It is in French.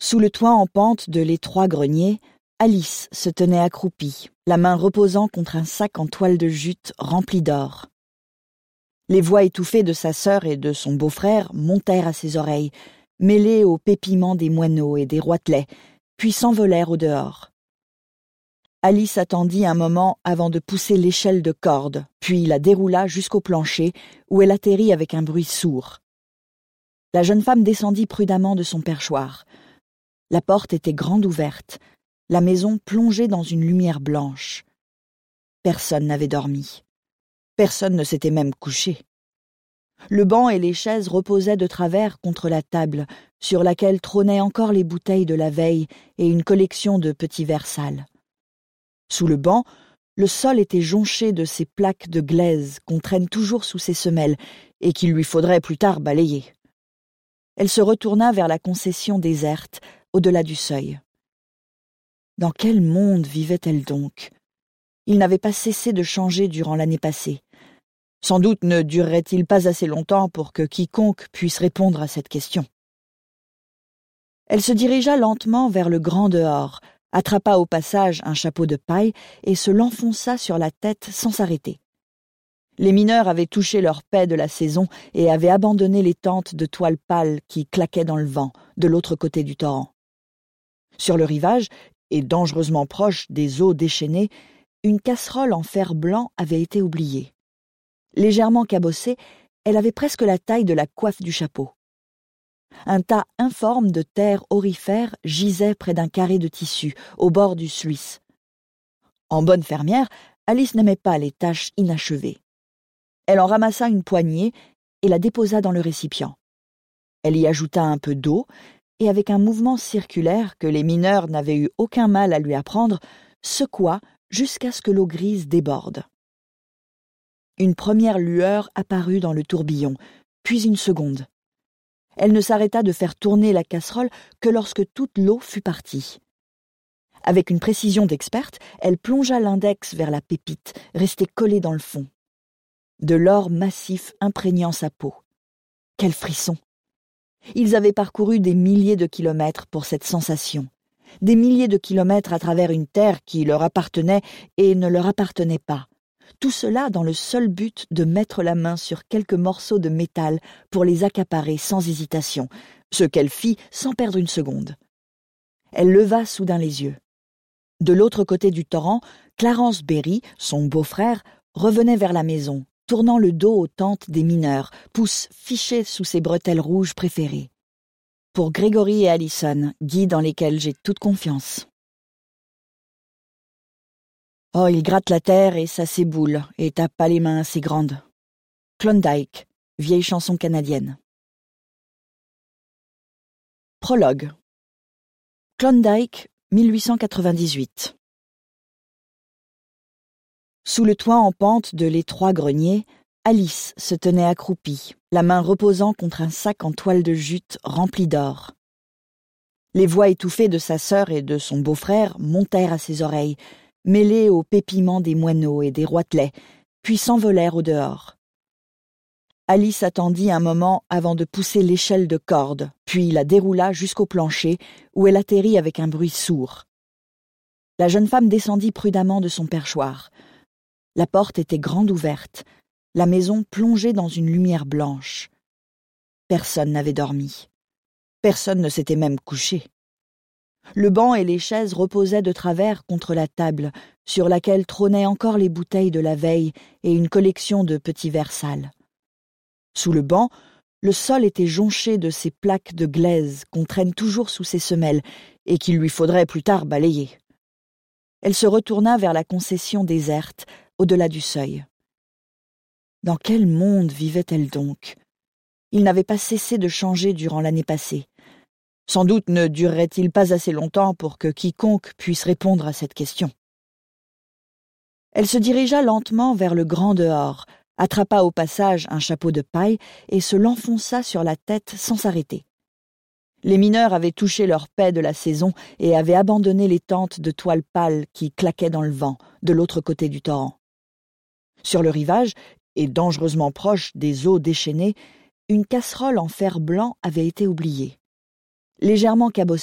Sous le toit en pente de l'étroit grenier, Alice se tenait accroupie, la main reposant contre un sac en toile de jute rempli d'or. Les voix étouffées de sa sœur et de son beau-frère montèrent à ses oreilles, mêlées au pépillement des moineaux et des roitelets, puis s'envolèrent au dehors. Alice attendit un moment avant de pousser l'échelle de corde, puis la déroula jusqu'au plancher, où elle atterrit avec un bruit sourd. La jeune femme descendit prudemment de son perchoir. La porte était grande ouverte, la maison plongée dans une lumière blanche. Personne n'avait dormi. Personne ne s'était même couché. Le banc et les chaises reposaient de travers contre la table, sur laquelle trônaient encore les bouteilles de la veille et une collection de petits verres sales. Sous le banc, le sol était jonché de ces plaques de glaise qu'on traîne toujours sous ses semelles et qu'il lui faudrait plus tard balayer. Elle se retourna vers la concession déserte, au-delà du seuil. Dans quel monde vivait-elle donc ? Il n'avait pas cessé de changer durant l'année passée. Sans doute ne durerait-il pas assez longtemps pour que quiconque puisse répondre à cette question. Elle se dirigea lentement vers le grand dehors, attrapa au passage un chapeau de paille et se l'enfonça sur la tête sans s'arrêter. Les mineurs avaient touché leur paie de la saison et avaient abandonné les tentes de toile pâle qui claquaient dans le vent, de l'autre côté du torrent. Sur le rivage, et dangereusement proche des eaux déchaînées, une casserole en fer blanc avait été oubliée. Légèrement cabossée, elle avait presque la taille de la coiffe du chapeau. Un tas informe de terre aurifère gisait près d'un carré de tissu, au bord du Sluice. En bonne fermière, Alice n'aimait pas les tâches inachevées. Elle en ramassa une poignée et la déposa dans le récipient. Elle y ajouta un peu d'eau, et avec un mouvement circulaire que les mineurs n'avaient eu aucun mal à lui apprendre, secoua jusqu'à ce que l'eau grise déborde. Une première lueur apparut dans le tourbillon, puis une seconde. Elle ne s'arrêta de faire tourner la casserole que lorsque toute l'eau fut partie. Avec une précision d'experte, elle plongea l'index vers la pépite, restée collée dans le fond. De l'or massif imprégnant sa peau. Quel frisson! Ils avaient parcouru des milliers de kilomètres pour cette sensation. Des milliers de kilomètres à travers une terre qui leur appartenait et ne leur appartenait pas. Tout cela dans le seul but de mettre la main sur quelques morceaux de métal pour les accaparer sans hésitation, ce qu'elle fit sans perdre une seconde. Elle leva soudain les yeux. De l'autre côté du torrent, Clarence Berry, son beau-frère, revenait vers la maison, tournant le dos aux tentes des mineurs, pouce fiché sous ses bretelles rouges préférées. Pour Gregory et Allison, guides dans lesquels j'ai toute confiance. Oh, il gratte la terre et ça s'éboule, et t'as pas les mains assez grandes. Klondike, vieille chanson canadienne. Prologue. Klondike, 1898. Sous le toit en pente de l'étroit grenier, Alice se tenait accroupie, la main reposant contre un sac en toile de jute rempli d'or. Les voix étouffées de sa sœur et de son beau-frère montèrent à ses oreilles, mêlées au pépillement des moineaux et des roitelets, puis s'envolèrent au dehors. Alice attendit un moment avant de pousser l'échelle de corde, puis la déroula jusqu'au plancher, où elle atterrit avec un bruit sourd. La jeune femme descendit prudemment de son perchoir. La porte était grande ouverte, la maison plongée dans une lumière blanche. Personne n'avait dormi. Personne ne s'était même couché. Le banc et les chaises reposaient de travers contre la table, sur laquelle trônaient encore les bouteilles de la veille et une collection de petits verres sales. Sous le banc, le sol était jonché de ces plaques de glaise qu'on traîne toujours sous ses semelles et qu'il lui faudrait plus tard balayer. Elle se retourna vers la concession déserte, au-delà du seuil. Dans quel monde vivait-elle donc ? Il n'avait pas cessé de changer durant l'année passée. Sans doute ne durerait-il pas assez longtemps pour que quiconque puisse répondre à cette question. Elle se dirigea lentement vers le grand dehors, attrapa au passage un chapeau de paille et se l'enfonça sur la tête sans s'arrêter. Les mineurs avaient touché leur paie de la saison et avaient abandonné les tentes de toile pâle qui claquaient dans le vent, de l'autre côté du torrent. Sur le rivage, et dangereusement proche des eaux déchaînées, une casserole en fer blanc avait été oubliée. Légèrement cabossée,